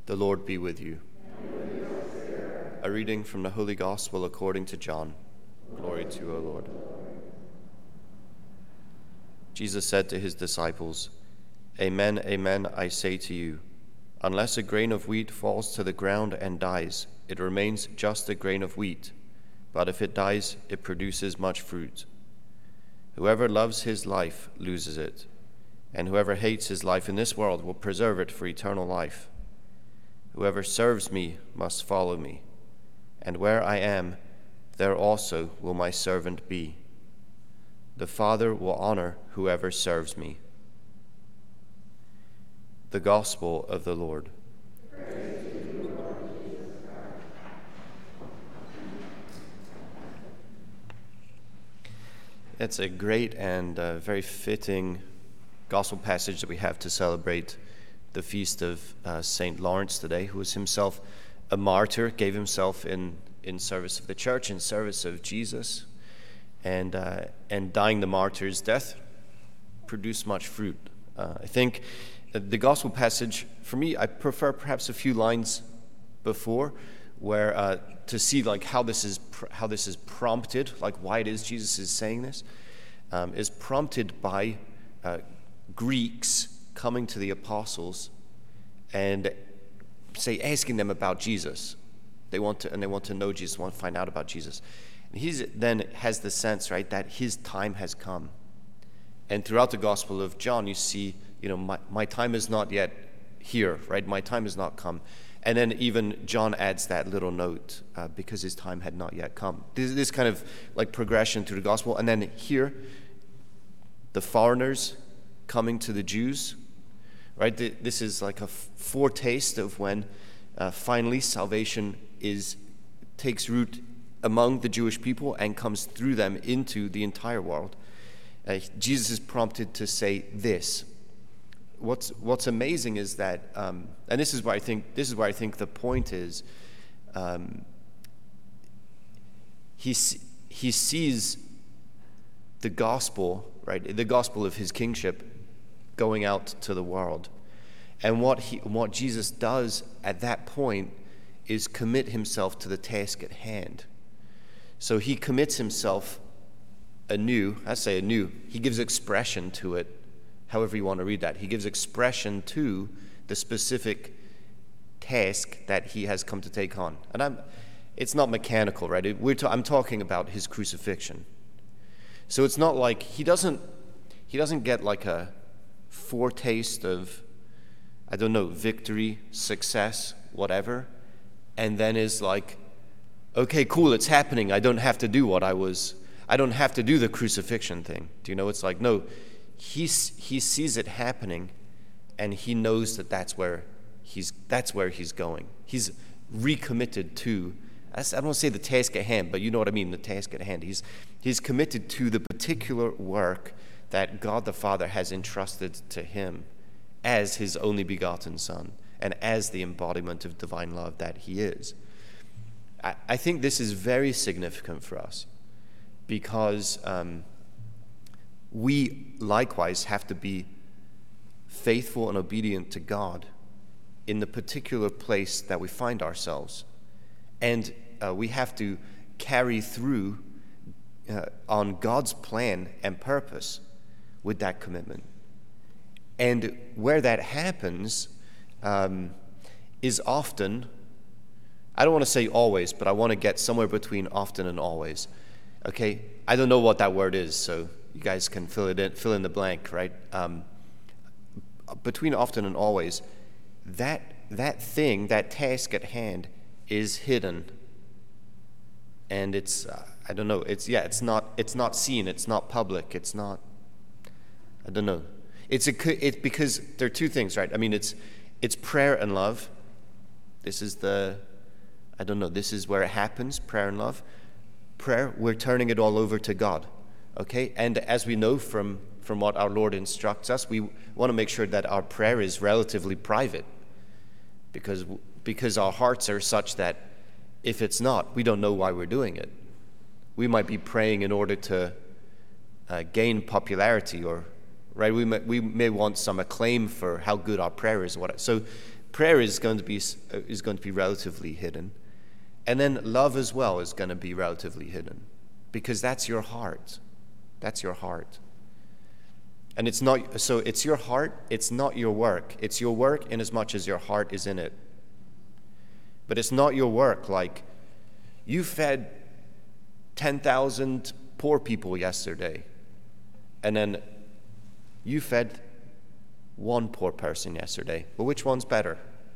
The Lord be with you. A reading from the Holy Gospel according to John. Glory to you, O Lord. Jesus said to his disciples, "Amen, amen, I say to you, unless a grain of wheat falls to the ground and dies, it remains just a grain of wheat. But if it dies, it produces much fruit. Whoever loves his life loses it, and whoever hates his life in this world will preserve it for eternal life. Whoever serves me must follow me, and where I am, there also will my servant be. The Father will honor whoever serves me." The Gospel of the Lord. It's a great and very fitting gospel passage that we have to celebrate the feast of St. Lawrence today, who was himself a martyr, gave himself in service of the church, in service of Jesus, and dying the martyr's death produced much fruit. I think the gospel passage, for me, I prefer perhaps a few lines before, where to see like how this is prompted, like why it is Jesus is saying this, is prompted by Greeks coming to the apostles and asking them about Jesus. They want to know Jesus, want to find out about Jesus. And he then has the sense, right, that his time has come. And throughout the Gospel of John, you see, my time is not yet here, right? My time has not come. And then even John adds that little note, because his time had not yet come. This kind of like progression through the Gospel. And then here, the foreigners coming to the Jews, right? This is like a foretaste of when finally salvation takes root among the Jewish people and comes through them into the entire world. Jesus is prompted to say this. What's amazing is that, and this is where I think the point is, he sees the gospel, right? The gospel of his kingship going out to the world. And what Jesus does at that point is commit himself to the task at hand. So he commits himself anew. I say anew. He gives expression to it, however you want to read that. He gives expression to the specific task that he has come to take on. And it's not mechanical, right? I'm talking about his crucifixion. So it's not like he doesn't get like a foretaste of, I don't know, victory, success, whatever, and then is like, okay, cool, it's happening. I don't have to do the crucifixion thing. Do you know? It's like, no, he sees it happening, and he knows that's where he's going. He's recommitted to, I don't want to say the task at hand, but you know what I mean, the task at hand. He's committed to the particular work that God the Father has entrusted to him as his only begotten Son and as the embodiment of divine love that he is. I think this is very significant for us because we likewise have to be faithful and obedient to God in the particular place that we find ourselves. And we have to carry through on God's plan and purpose with that commitment. And where that happens is often, I don't want to say always, but I want to get somewhere between often and always. Okay? I don't know what that word is, so you guys can fill in the blank, right? Between often and always, that thing, that task at hand is hidden. And it's I don't know, it's not seen, it's not public, it's not, I don't know. It's because there are two things, right? I mean, it's prayer and love. This is this is where it happens, prayer and love. Prayer, we're turning it all over to God, okay? And as we know from what our Lord instructs us, we want to make sure that our prayer is relatively private because our hearts are such that if it's not, we don't know why we're doing it. We might be praying in order to gain popularity, or right, we may want some acclaim for how good our prayer is. So prayer is going to be relatively hidden. And then love as well is going to be relatively hidden, because that's your heart. That's your heart. And it's your heart, it's not your work. It's your work in as much as your heart is in it. But it's not your work. Like, you fed 10,000 poor people yesterday, and then you fed one poor person yesterday. Well, which one's better?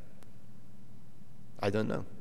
I don't know.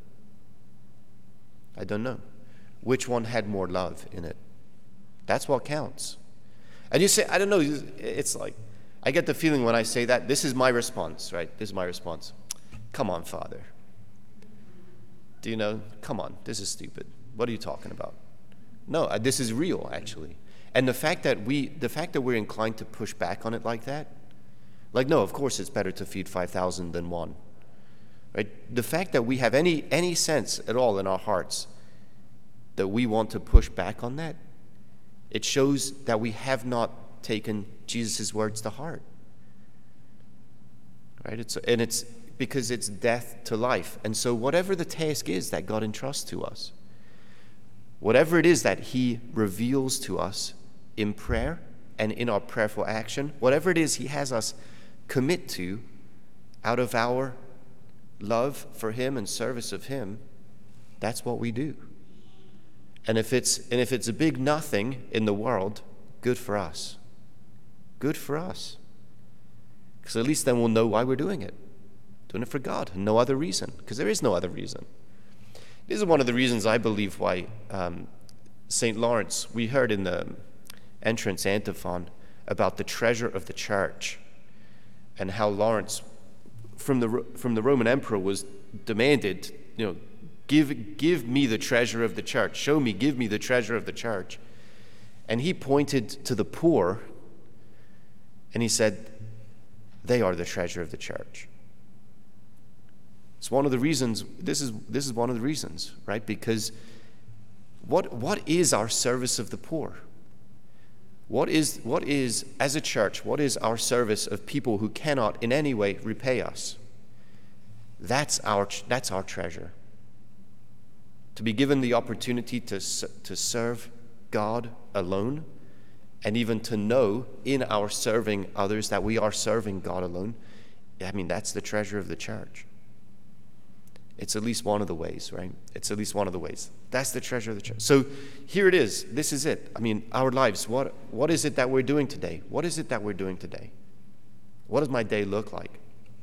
Which one had more love in it? That's what counts. And you say, I don't know, it's like, I get the feeling when I say that, this is my response, right? This is my response. Come on, Father. Do you know? Come on, this is stupid. What are you talking about? No, this is real, actually. And the fact that we're inclined to push back on it like that, like, no, of course it's better to feed 5,000 than one. Right? The fact that we have any sense at all in our hearts that we want to push back on that, it shows that we have not taken Jesus' words to heart. Right? It's because it's death to life. And so whatever the task is that God entrusts to us, whatever it is that he reveals to us in prayer and in our prayerful action, whatever it is he has us commit to out of our love for him and service of him, that's what we do. And if it's a big nothing in the world, good for us. Good for us. Because at least then we'll know why we're doing it. Doing it for God, and no other reason. Because there is no other reason. This is one of the reasons I believe why St. Lawrence, we heard in the entrance antiphon about the treasure of the church, and how Lawrence, from the Roman emperor, was demanded, give me the treasure of the church. Show me, give me the treasure of the church. And he pointed to the poor, and he said, they are the treasure of the church. It's one of the reasons, this is one of the reasons, right? Because what is our service of the poor? What is, as a church, what is our service of people who cannot in any way repay us? That's our treasure. To be given the opportunity to serve God alone, and even to know in our serving others that we are serving God alone, that's the treasure of the church. It's at least one of the ways, right? It's at least one of the ways. That's the treasure of the church. So here it is. This is it. Our lives. What is it that we're doing today? What is it that we're doing today? What does my day look like?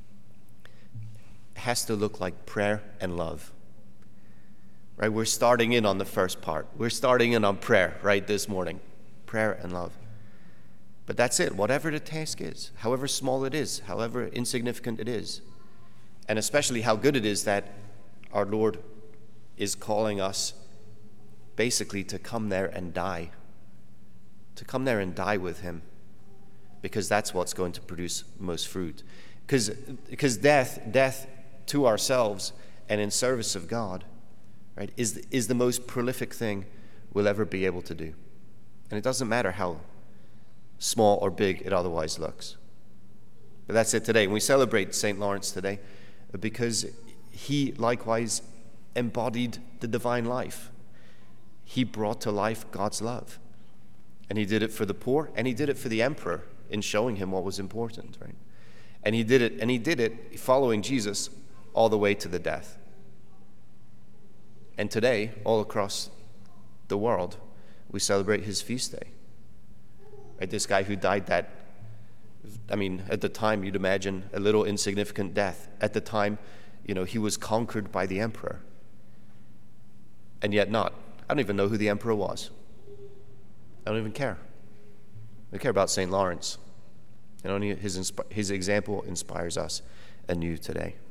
It has to look like prayer and love. Right? We're starting in on the first part. We're starting in on prayer, right, this morning. Prayer and love. But that's it. Whatever the task is, however small it is, however insignificant it is, and especially how good it is that our Lord is calling us basically to come there and die. To come there and die with him. Because that's what's going to produce most fruit. Because death to ourselves and in service of God, right, is the most prolific thing we'll ever be able to do. And it doesn't matter how small or big it otherwise looks. But that's it today. And we celebrate St. Lawrence today because he likewise embodied the divine life. He brought to life God's love. And he did it for the poor, and he did it for the emperor in showing him what was important, right? And he did it following Jesus all the way to the death. And today, all across the world, we celebrate his feast day. Right? This guy who died at the time, you'd imagine a little insignificant death. At the time, he was conquered by the emperor. And yet not. I don't even know who the emperor was. I don't even care. I care about St. Lawrence. And only his example inspires us anew today.